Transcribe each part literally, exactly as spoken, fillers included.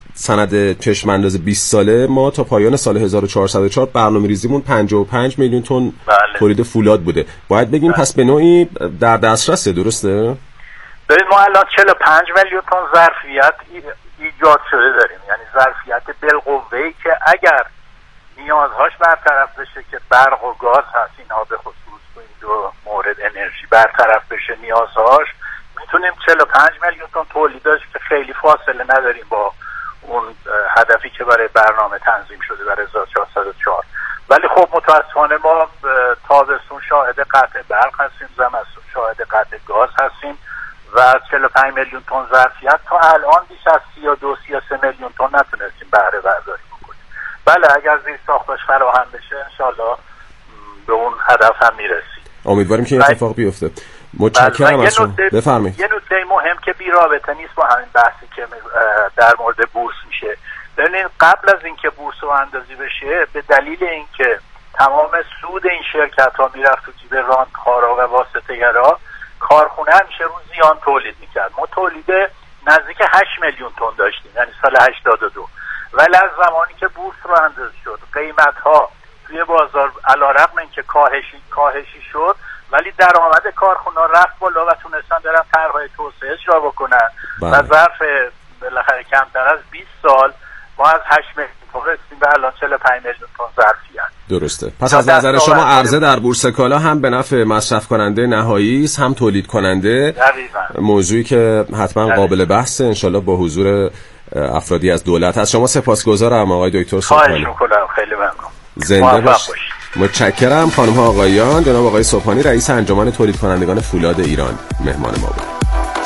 سند چشم انداز بیست ساله ما تا پایان سال هزار و چهارصد و چهار برنامه‌ریزیمون پنجاه و پنج میلیون تن بله. تولید فولاد بوده. باید بگیم بله. پس به نوعی در دسترسه، درسته؟ ببین ما الان چهل و پنج میلیون تن ظرفیت ایجاد شده داریم، یعنی ظرفیت بالقوه‌ای که اگر نیازهاش برطرف بشه که برق و گاز هست، اینها به خصوص تو این دو مورد انرژی برطرف بشه نیازهاش، میتونیم چهل و پنج میلیون تن تولیدش که خیلی فاصله نداریم با اون هدفی که برای برنامه تنظیم شده برای هزار و چهارصد و چهار. ولی خب متاسفانه ما تابستون شاهد قطع برق هستیم، زمستون شاهد قطع گاز هستیم و چهل و پنج میلیون تن ظرفیت تا الان بیش از سی و دو سی و سه میلیون تن نتونستیم بهره برداری بکنیم. بله اگر زیر ساختش فراهم بشه انشالله به اون هدف هم میرسیم. امیدواریم که این اتفاق بیفته. متشکرم از شما. بفرمایید. یه نکته مهم که بی رابطه نیست با همین بحثی که در مورد بورس میشه. ببینید قبل از اینکه بورس رو اندازی بشه به دلیل اینکه تمام سود این شرکت ها میرفت تو جیب راندخارا و واسطه‌گرا، کارخونه همیشه رو زیان تولید میکرد. ما تولید نزدیک هشت میلیون تن داشتیم، یعنی سال هشتاد و دو. ولی از زمانی که بورس رو اندازی شد قیمت ها توی بازار علیرغم اینکه کاهشی کاهشی شد ولی درآمد کارخونه رفت بالا و تونستن برن طرح‌های توسعه اجرا بکنن و ظرف بالاخره کمتر از بیست سال ما از هشت میلیون تن رسیدیم به الان چهل و پنج میلیون تن ظرفیت. درسته. پس از نظر شما عرضه در بورس کالا هم به نفع مصرف کننده نهایی است، هم تولید کننده. دقیقاً. موضوعی که حتما دقیقاً. قابل بحثه، انشالله با حضور افرادی از دولت. از شما سپاسگزارم آقای دکتر صبحانی. خواهش می‌کنم، خیلی ممنون. زنده باشید. متشکرم. خانم ها آقایان، جناب آقای صبحانی رئیس انجمن تولید کنندگان فولاد ایران مهمان ما بود.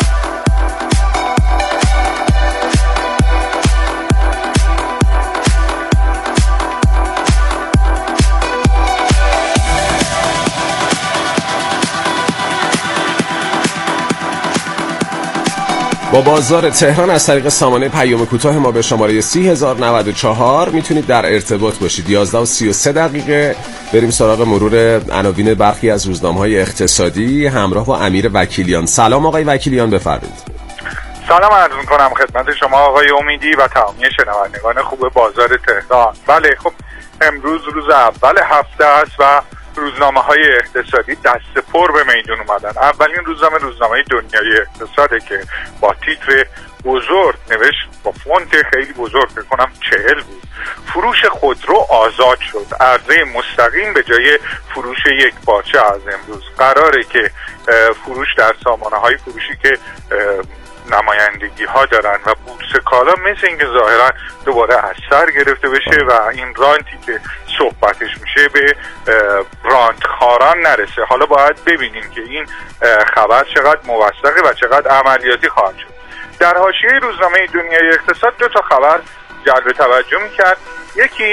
با بازار تهران از طریق سامانه پیام کوتاه ما به شماره سی هزار و نود و چهار میتونید در ارتباط باشید. یازده و سی و سه دقیقه بریم سراغ مرور عناوین برخی از روزنامه‌های اقتصادی همراه با امیر وکیلیان. سلام آقای وکیلیان، بفرمایید. سلام عرض می‌کنم خدمت شما آقای امیدی و تمامی شنوندگان خوب بازار تهران. بله خب امروز روز اول هفته است و روزنامه‌های اقتصادی دست پر به میدون اومدن. اولین روزنامه روزنامه دنیای اقتصاده که با تیتر بزرگ نوشت با فونت خیلی بزرگ، فکر کنم چهل بود، فروش خودرو آزاد شد، عرضه مستقیم به جای فروش یک پارچه از امروز. قراره که فروش در سامانه‌های فروشی که نمایندگی ها دارن و بورس کالا مثل اینکه ظاهرا دوباره از سر گرفته بشه و این رانتی که صحبتش میشه به راندخاران نرسه. حالا باید ببینیم که این خبر چقدر موثقه و چقدر عملیاتی خواهد شد. در حاشیه روزنامه دنیای اقتصاد دو تا خبر جلب توجه میکرد. یکی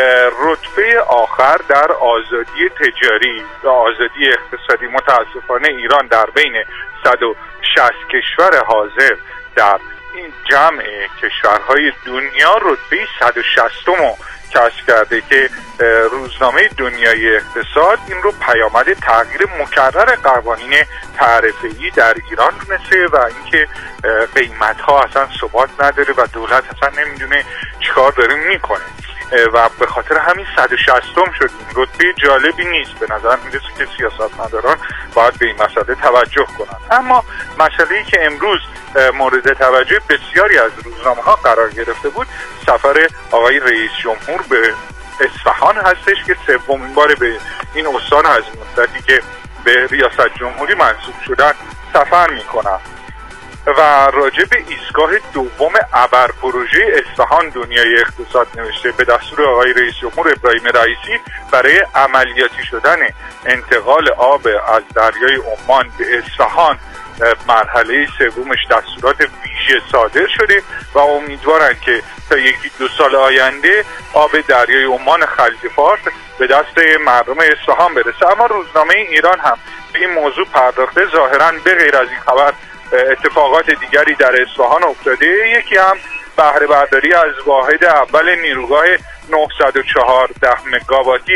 رتبه آخر در آزادی تجاری و آزادی اقتصادی. متاسفانه ایران در بین صد و شصت کشور حاضر در این جمع کشورهای دنیا رتبه صد و شصت رو کسب کرده که روزنامه دنیای اقتصاد این رو پیامد تغییر مکرر قوانین تعرفه‌ای در ایران دونسته و اینکه قیمت‌ها اصلا ثبات نداره و دولت اصلا نمیدونه چیکار داره میکنه و به خاطر همین صد و شصتم شد. این رتبه جالبی نیست. به نظر میرسه که سیاستمداران باید به این مسئله توجه کنند. اما مسئله‌ای که امروز مورد توجه بسیاری از روزنامه‌ها قرار گرفته بود سفر آقای رئیس جمهور به اصفهان هستش که سومین بار به این استان از مدتی که به ریاست جمهوری منصوب شدن سفر میکنن و راجع به ایستگاه دوم ابر پروژه اصفهان دنیای اقتصاد نوشته به دستور آقای رئیس جمهور ابراهیم رئیسی برای عملیاتی شدن انتقال آب از دریای عمان به اصفهان مرحله سومش دستورات ویژه صادر شده و امیدوارن که تا یکی دو سال آینده آب دریای عمان خلیج فارس به دست مردم اصفهان برسه. اما روزنامه ایران هم به این موضوع پرداخته. ظاهرا به غیر از این خبر اتفاقات دیگری در اصفهان افتاده. یکی هم بهره برداری از واحد اول نیروگاه نهصد و چهارده مگاواتی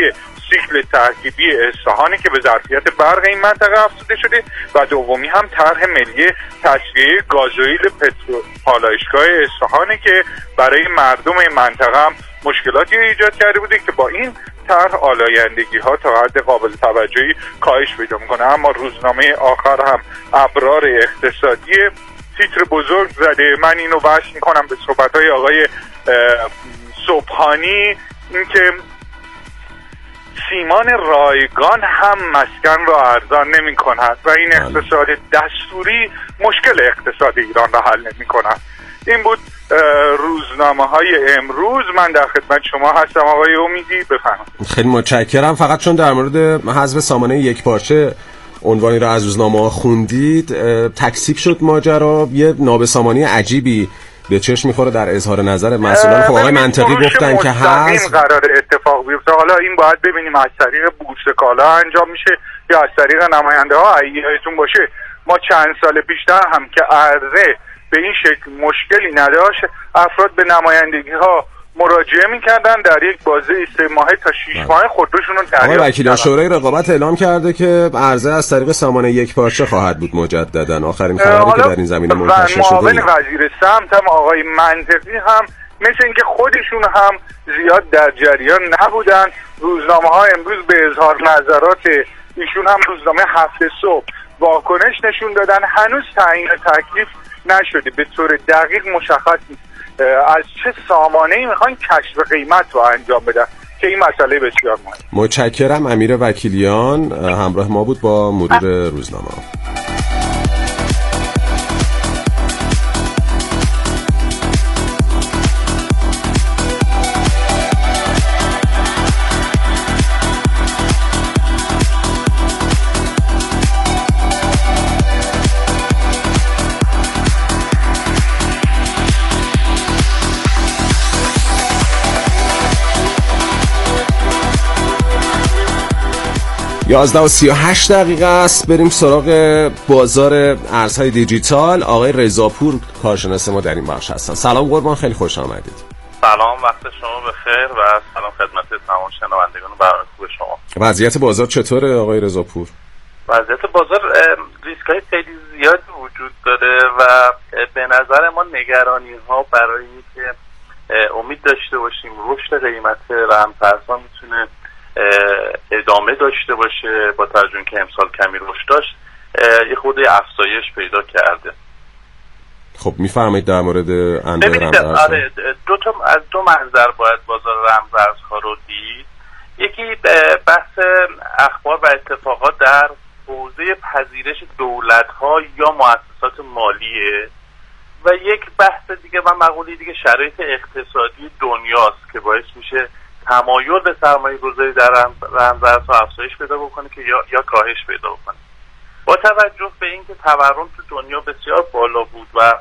سیکل ترکیبی اصفهانی که به ظرفیت برق این منطقه افزوده شده و دومی هم طرح ملی تصفیه گازوئیل پالایشگاه اصفهانی که برای مردم این منطقه هم مشکلاتی ایجاد کرده بوده که با این طرح آلایندگی ها تا حد قابل توجهی کاهش پیدا میکنه. اما روزنامه آخر هم ابرار اقتصادی تیتر بزرگ زده. من اینو بحث میکنم به صحبت‌های آقای صبحانی، اینکه سیمان رایگان هم مسکن را ارزان نمی کند و این اقتصاد دستوری مشکل اقتصاد ایران را حل نمی کند. این بود روزنامه های امروز. من در خدمت شما هستم آقای امیدی، بفرمایید. خیلی متشکرم. فقط چون در مورد حذف سامانه یک پارچه عنوانی را از روزنامه ها خوندید، تکثیب شد ماجرا، یه نابسامانی عجیبی به چشم میخوره در اظهار نظر مسئولان. خب آقای منطقی گفتن که هست قرار اتفاق بیفته. حالا این باید ببینیم از طریق بورس کالا انجام میشه یا از طریق نماینده ها. یادتون باشه ما چند سال پیشتر هم که عرضه به این شکل مشکلی نداشت، افراد به نمایندگی ها مراجعه میکردن، در یک بازه سه ماهه تا شش ماهه خودروشون رو دریافت می‌کردن. وکیل شورای رقابت اعلام کرده که عرضه از طریق سامانه یک پارچه خواهد بود مجددا. آخرین خبری که در این زمینه منتشر شده. معاون وزیر سمت هم آقای منطقی هم مثل اینکه خودشون هم زیاد در جریان نبودن. روزنامه ها امروز به اظهار نظرات ایشون هم روزنامه هفت صبح واکنش نشون دادن. هنوز تعیین تکلیف نشده، به طور دقیق مشخص نیست از چه سامانه‌ای میخوان کشف قیمت رو انجام بدن که این مسئله بسیار مهمه. متشکرم. امیر وکیلیان همراه ما بود با مدیر روزنامه. یازده و سی و هشت دقیقه است. بریم سراغ بازار ارزهای دیجیتال. آقای رضاپور کارشناس ما در این بخش هستن. سلام قربان، خیلی خوش آمدید. سلام، وقت شما بخیر و سلام خدمت تمام شنوندگان برنامه خوب شما. وضعیت بازار چطوره آقای رضاپور؟ وضعیت بازار ریسک‌های خیلی زیادی وجود داره و به نظر ما نگرانی‌ها برای اینکه امید داشته باشیم رشد قیمت رمزارزها میتونه ادامه داشته باشه با توجه که امسال کمی رشد داشت، یه خورده افزایش پیدا کرده. خب میفرمایید در مورد انواع رمزارزها؟ آره، دو تا از دو منظر باید بازار رمزارزها رو دید. یکی بحث اخبار و اتفاقات در حوزه پذیرش دولت‌ها یا مؤسسات مالیه و یک بحث دیگه و مقوله دیگه شرایط اقتصادی دنیاست که باعث میشه تمایل به سرمایه گذاری در رمزارزها افزایش پیدا بکنه که یا یا کاهش پیدا بکنه. با توجه به اینکه تورم تو دنیا بسیار بالا بود و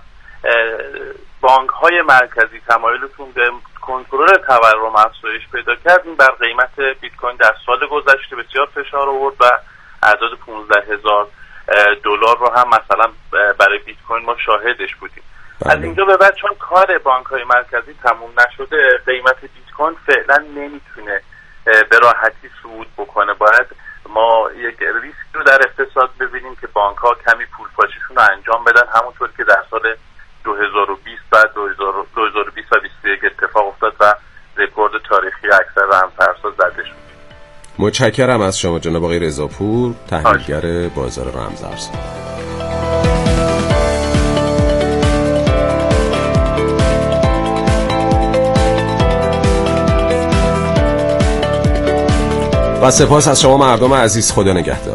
بانک های مرکزی تمایلشون به کنترل تورم افزایش پیدا کرد، این بر قیمت بیت کوین در سال گذشته بسیار فشار آورد و اعداد پانزده هزار دلار رو هم مثلا برای بیت کوین ما شاهدش بودیم. بله. از اینجا به بعد چون کار بانک های مرکزی تموم نشده، قیمت بیت کوین فعلا نمیتونه به راحتی صعود بکنه. باید ما یک ریسک رو در اقتصاد ببینیم که بانک ها کمی پول پاشیشون رو انجام بدن، همونطور که در سال دو هزار و بیست و دو هزار و بیست و بیست و یک اتفاق افتاد و رکورد تاریخی اکثر رمزارزها زده شد. متشکرم از شما جناب آقای رضاپور، تحلیلگر بازار رمزارزها. و سپاس از شما مردم عزیز. خدا نگهدار.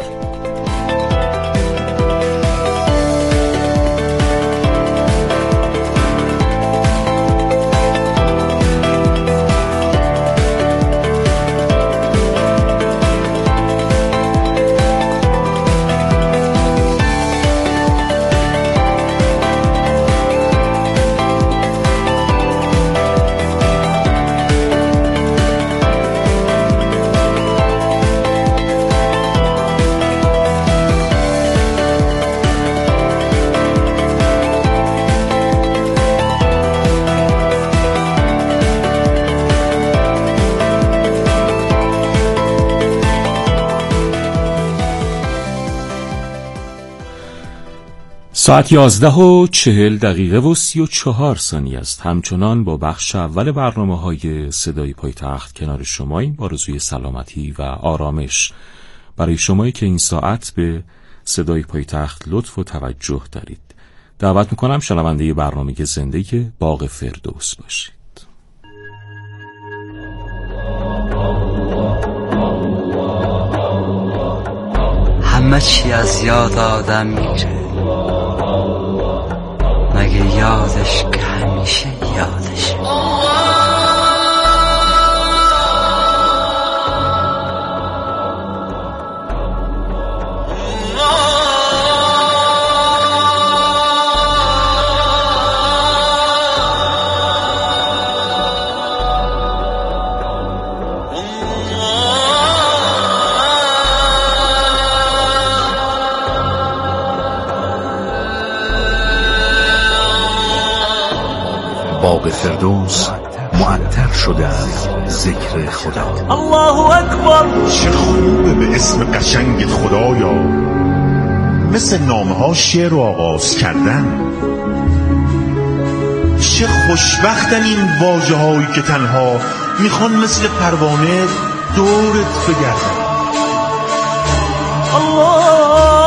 ساعت یازده و چهل دقیقه و سی و چهار ثانیه است. همچنان با بخش اول برنامه های صدای پایتخت کنار شماییم با آرزوی سلامتی و آرامش. برای شمایی که این ساعت به صدای پایتخت لطف و توجه دارید، دعوت میکنم شنونده برنامه زنده باغ فردوس باشید. همه چی از یاد آدم میره، مگه یادش که همیشه یادشه. باغ فردوس معطر شده از ذکر خدا. الله اکبر. چه خوبه به اسم قشنگت خدایا، مثل نامه ها شعر رو آغاز کردن. چه خوشبختن این واژه هایی که تنها میخوان مثل پروانه دورت بگردن. الله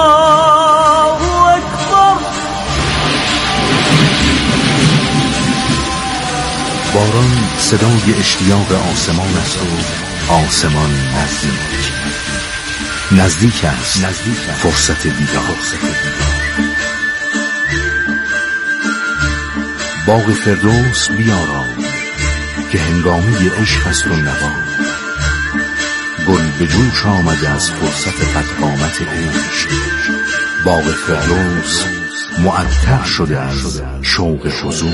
باران صدای اشتیاق آسمان است و آسمان نزدیک نزدیک است فرصت دیدار. باغ فردوس بیارام که هنگامی عشق است و نوا. گل به جوش آمده از فرصت قدقامت عشق. باغ فردوس معطر شده از شوق حضور.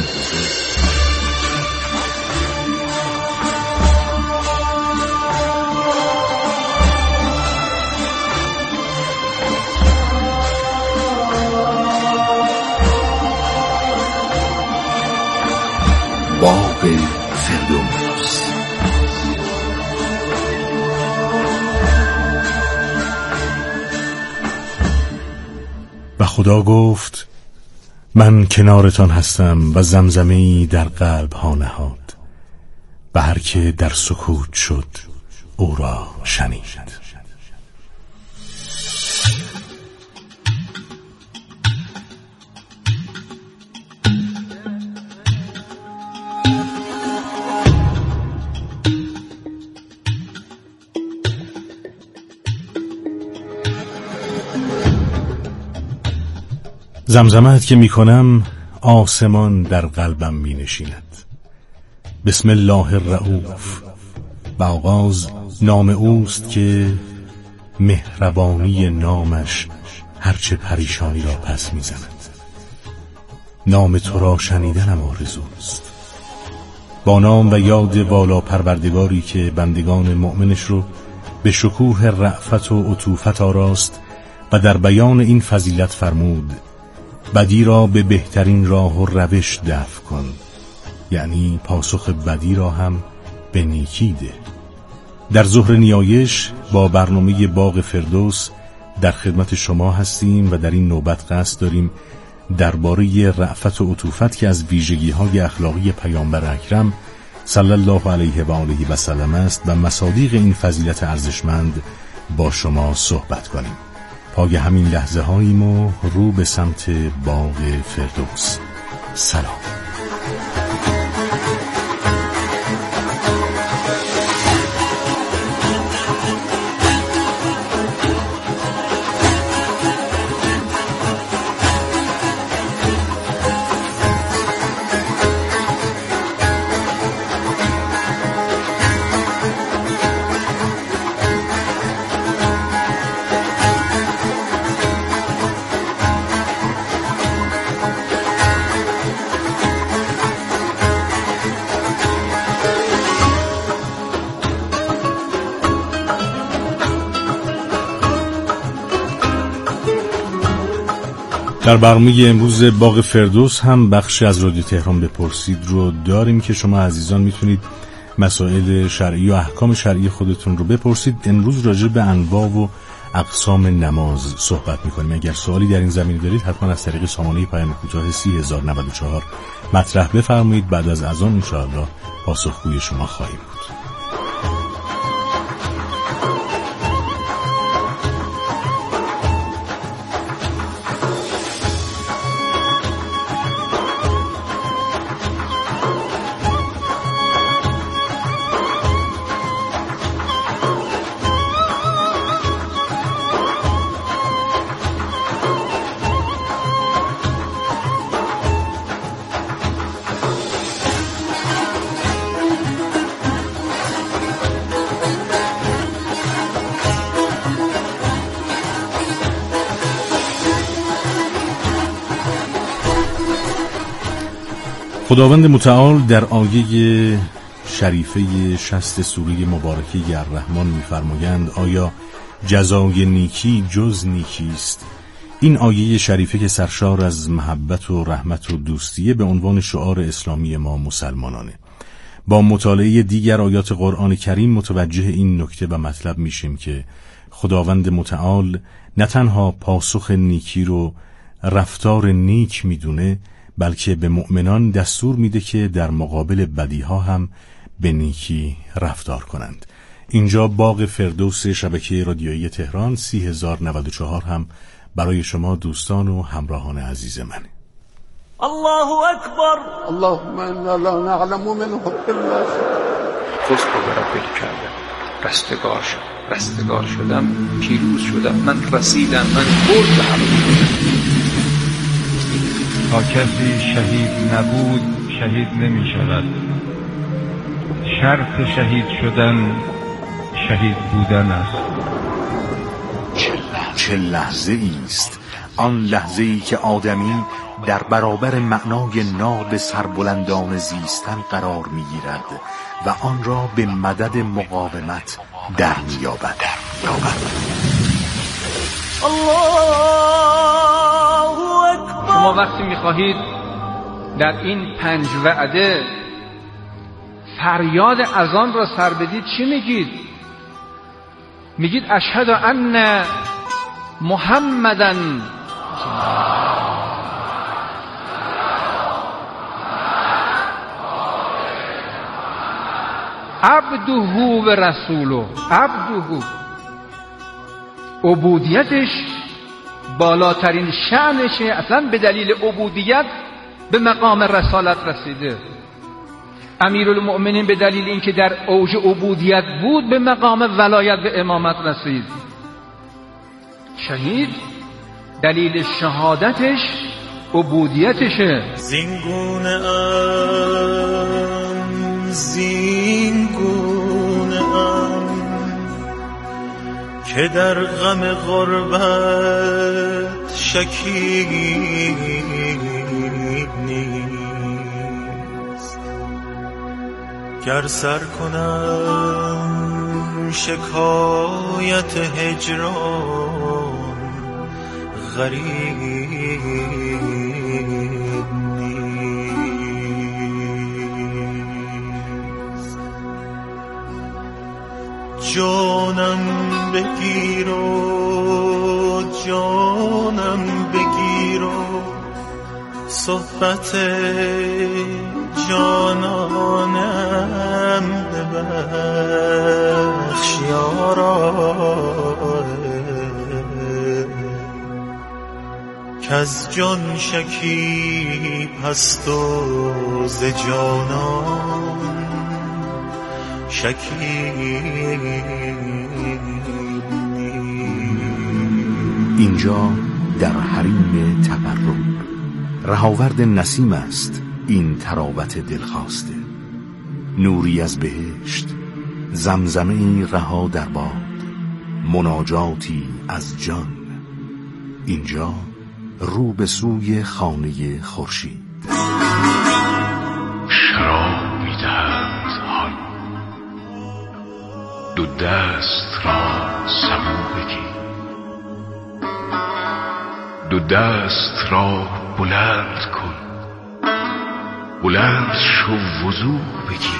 باغ فردوس. و خدا گفت من کنارتان هستم و زمزمه‌ای در قلب ها نهاد و هر که در سکوت شد او را شنید. زمزمت که می کنم آسمان در قلبم می نشیند. بسم الله الرؤوف. و آغاز نام اوست که مهربانی نامش هرچه پریشانی را پس می زند. نام تو را شنیدنم آرزوست. با نام و یاد والا پروردگاری که بندگان مؤمنش رو به شکوه رأفت و عطوفت آراست و در بیان این فضیلت فرمود بدی را به بهترین راه و روش دفع کن، یعنی پاسخ بدی را هم به نیکی ده. در ظهر نیایش با برنامه باغ فردوس در خدمت شما هستیم و در این نوبت قصد داریم درباره رأفت و عطوفت که از ویژگی‌های اخلاقی پیامبر اکرم صلی الله علیه و آله و سلم است و مصادیق این فضیلت ارزشمند با شما صحبت کنیم. پای همین لحظه هاییم و رو به سمت باغ فردوس. سلام. در برنامه امروز باغ فردوس هم بخشی از رادیو تهران بپرسید رو داریم که شما عزیزان میتونید مسائل شرعی و احکام شرعی خودتون رو بپرسید. امروز راجع به انواع و اقسام نماز صحبت میکنیم. اگر سوالی در این زمینه دارید حتما از طریق سامانه پیام کوتاه سی هزار و نود و چهار مطرح بفرمایید. بعد از اذان انشاءالله پاسخگوی شما خواهیم بود. خداوند متعال در آیه شریفه شصت سوره مبارکه الرحمن می‌فرمایند آیا جزای نیکی جز نیکی است؟ این آیه شریفه که سرشار از محبت و رحمت و دوستیه به عنوان شعار اسلامی ما مسلمانانه. با مطالعه دیگر آیات قرآن کریم متوجه این نکته و مطلب میشیم که خداوند متعال نه تنها پاسخ نیکی رو رفتار نیک میدونه، بلکه به مؤمنان دستور میده که در مقابل بدیها هم به نیکی رفتار کنند. اینجا باغ فردوس شبکه رادیویی تهران سی هزار و نود و چهار هم برای شما دوستان و همراهان عزیز منه. الله اکبر. اللهم انا لا نعلم منه الا خود را پیدا کردم، رستگار شدم، رستگار شدم، پیروز شدم، من رسیدم، من برد همه. تا کسی شهید نبود شهید نمی شود. شرط شهید شدن شهید بودن است. چه لحظه ایست آن لحظه ای که آدمی در برابر معنای ناب سربلندان زیستن قرار می گیرد و آن را به مدد مقاومت در می یابد. شما وقتی می خواهید در این پنج وعده فریاد اذان را سر بدید چی میگید؟ میگید اشهد ان محمدن عبده و رسوله. عبده عبودیتش بالاترین شأنشه، اصلا به دلیل عبودیت به مقام رسالت رسیده. امیرالمؤمنین به دلیل اینکه در اوج عبودیت بود به مقام ولایت به امامت رسید. شهید دلیل شهادتش عبودیتشه. زینگونه ام زینگونه ام که در غم غربت شکیب نیست. گر سر کنم شکایت هجران غریب نیست. جانم بگیر و جانم بگیر و صحبت جانانم ببخش یارا، کز جان شکیب هست و ز جانان شکیب. اینجا در حریم تقرب رهاورد نسیم است این تراوت دلخواسته. نوری از بهشت، زمزمه‌ای رها در باد، مناجاتی از جان. اینجا رو به سوی خانه خورشید. شراب می‌دهند حال، دو دست را سبو بگیر، دو دست را بلند کن، بلند شو وضو بگیر.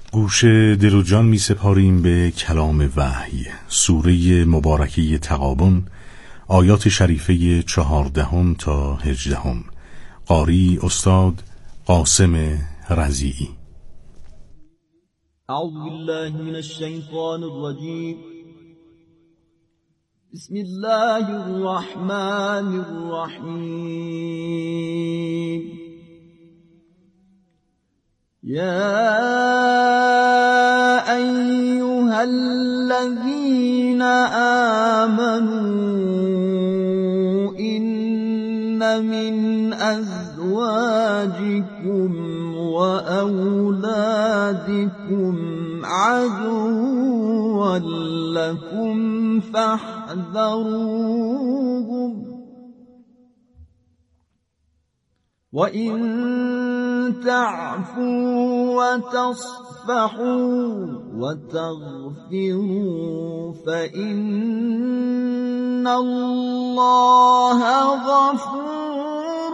گوش دل و جان می سپاریم به کلام وحی، سوره مبارکه تغابن، آیات شریفه چهاردهم تا هجدهم. قاری استاد قاسم رضیعی. اعوذ بالله من الشیطان الرجیم. بسم الله الرحمن الرحیم. یا ایها الذین آمنوا ان من ازواجکم و اولادکم عدوا لكم فاحذروهم وإن تعفوا وتصفحوا وتغفروا فإن الله غفور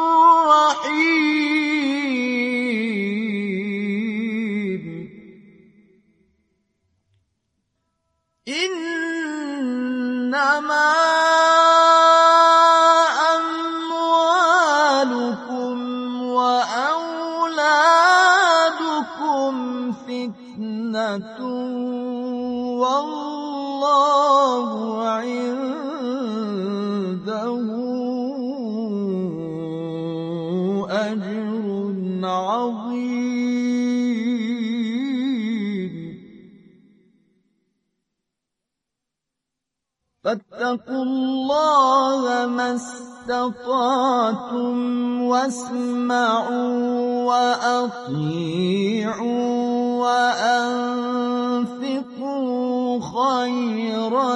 رحيم. إنما أموالكم وأولادكم فتنة والله عنده أجر عظيم. فاتقوا الله ما استطعتم واسمعوا وأطيعوا وأنفقوا خيرا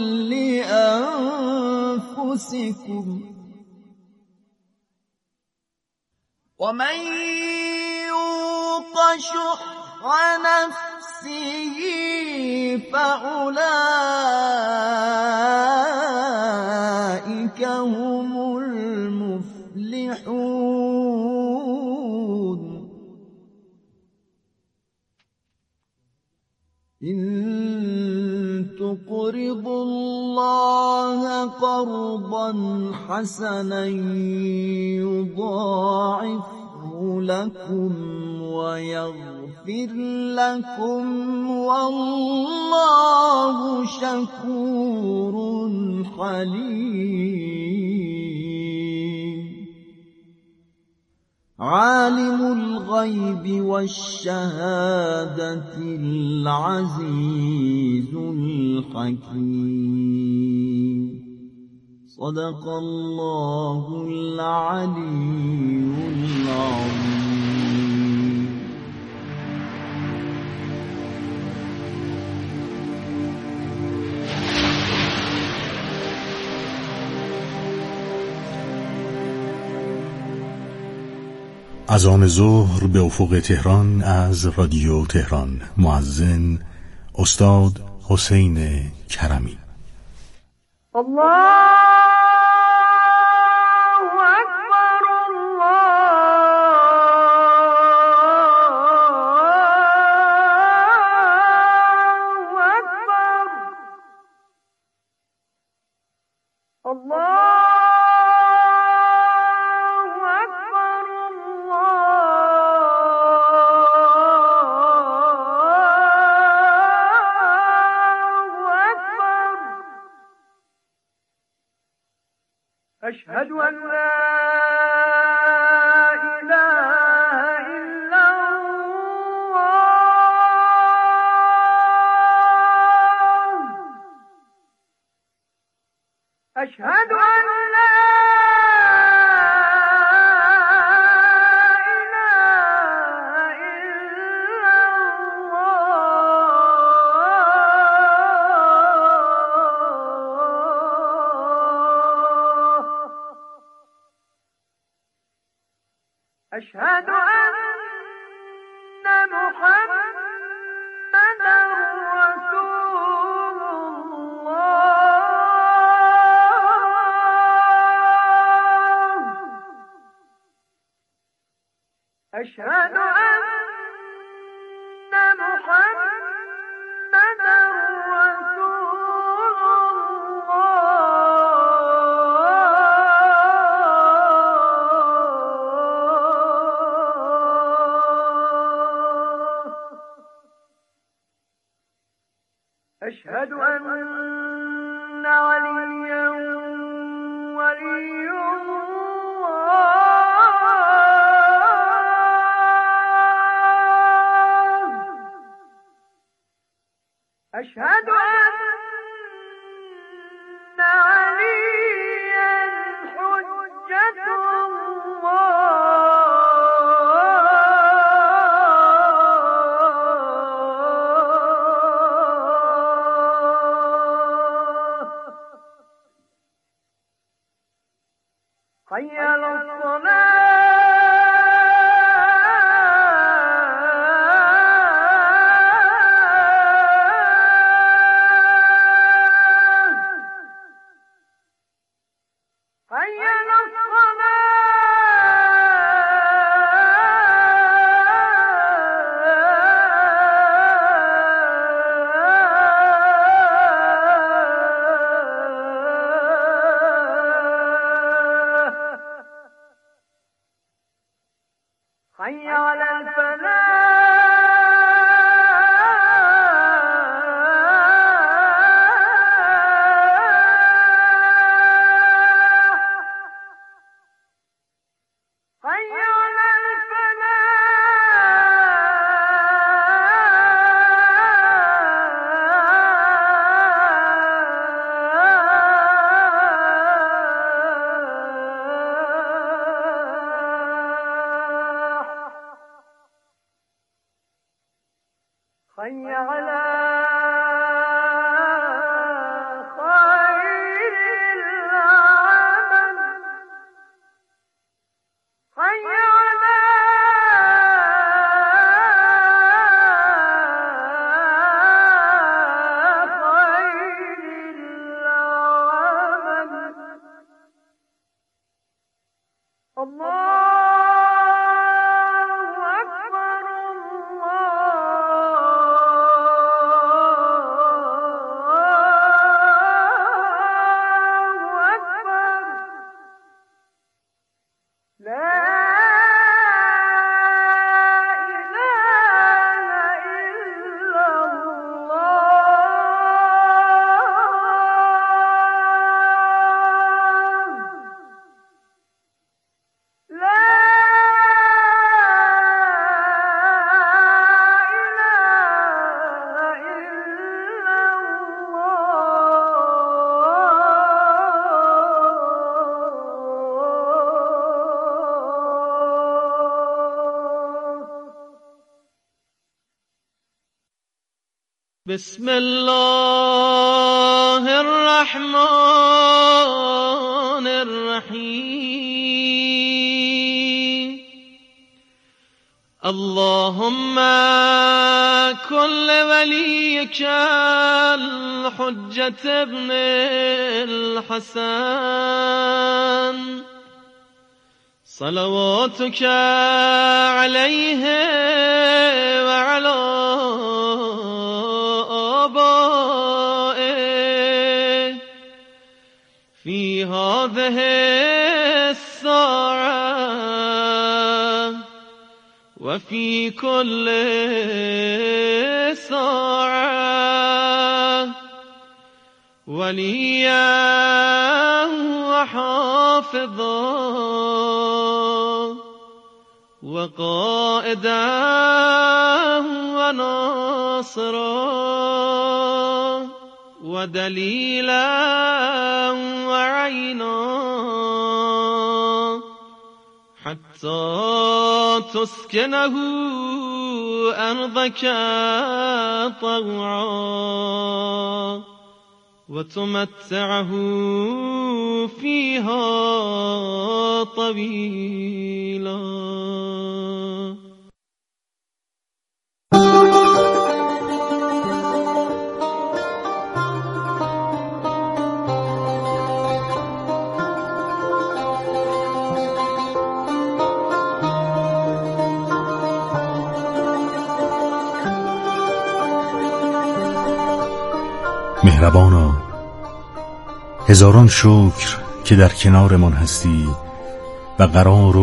لأنفسكم ومن يوق شح نفسه فأولئك هم المفلحون. إن تقرضوا الله قرضا حسنا يضاعفه لكم ويغفر لكم والله شكور حليم. عالم الغيب والشهادة العزيز الحكيم. صدق الله العلي العظيم. اذان ظهر به افق تهران از رادیو تهران. مؤذن استاد حسین کرمی. الله اکبر الله اکبر الله أشهد أن لا إله إلا الله. أشهد أن لا إله إلا الله. أشهد أن محمدا رسول الله. أشهد أن أشهد أن عليا ولي الله أشهد أن عليا حجة الله حي على الصلاة حي على حي على الفلاح حي على حي على خير العمل حي على خير العمل الله بسم الله الرحمن الرحيم اللهم كن لوليك الحجة ابن الحسن صلواتك عليه وعلى آبائه في هذه الساعة وفي كل ساعة وليا وحافظا وقائدا وناصرا ودليلا وعينا حتى تسكنه أرضك طوعا وتمتعه فيها طويلا. مهربانا، هزاران شکر که در کنارمان هستی و قرار